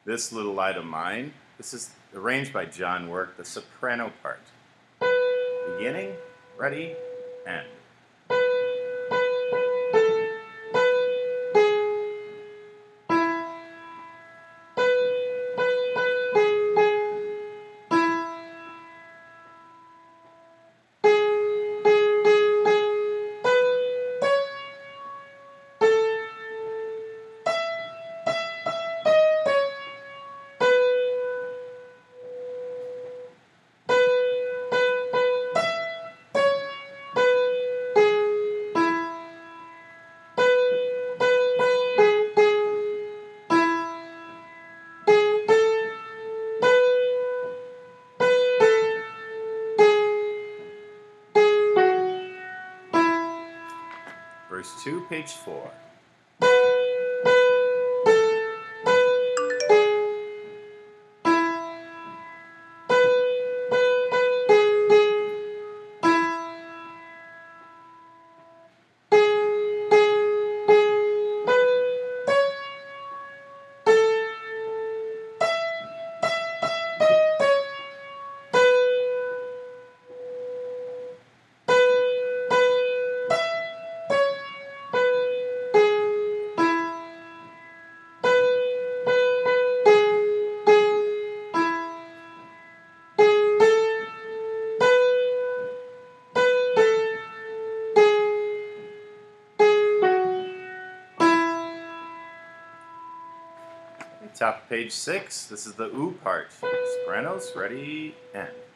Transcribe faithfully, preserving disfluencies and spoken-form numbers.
This Little Light of Mine. This is arranged by John Work, the soprano part. Beginning, ready, end. Verse two, page four. Top of page six, this is the oo part. Sopranos, ready, end.